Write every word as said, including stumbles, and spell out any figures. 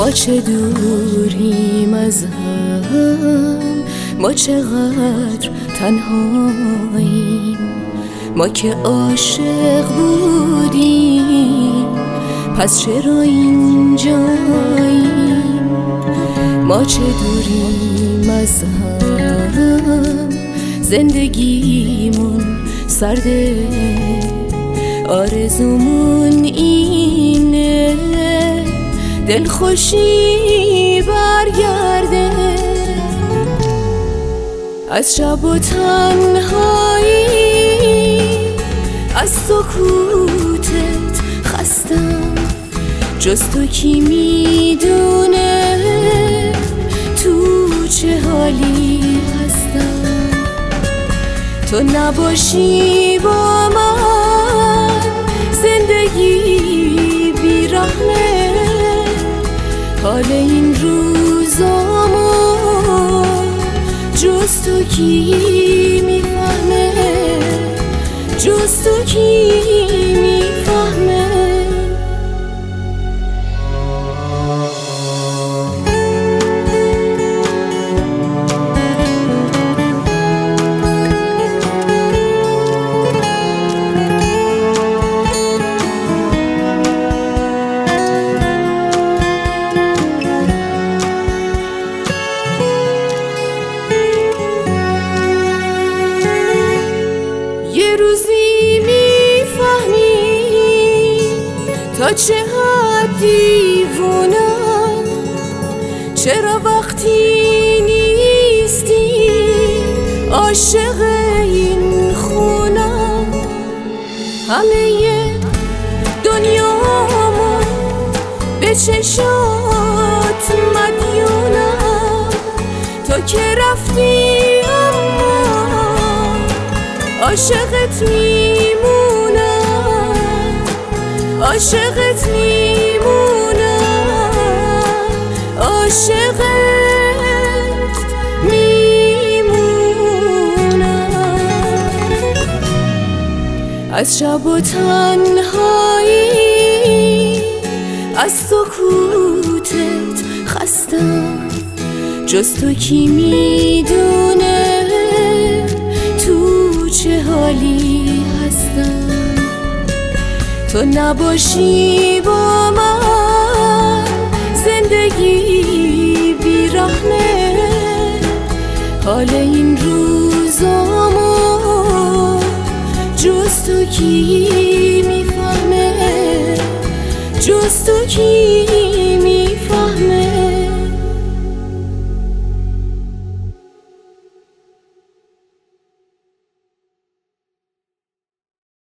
ما چه دوریم از هم، ما چقدر تنهاییم. ما که عاشق بودیم پس چرا اینجاییم؟ ما چه دوریم از هم، زندگیمون سرده، آرزومون اینه دلخوشی برگرده. از شب و تنهایی، از سکوتت خستم، جز تو کی میدونه تو چه حالی هستم. تو نباشی با من زندگی بیرحمه، حال این روزامو جز تو کی میفهمه، جز تو کی میفهمه. یه روزی میفهمی تا چه حد دیوونم، چرا وقتی نیستی عاشق این خونم. همه دنیامو به چشات مدیونم، تو که رفتی عاشقت میمونم، عاشقت میمونم، عاشقت میمونم. از شب و تنهایی، از سکوتت خستم، جز تو کی میدونه چه حالی هستم. تو نباشی با من زندگی بیرحمه، حال این روزامو جز تو کی میفهمه، جز تو کی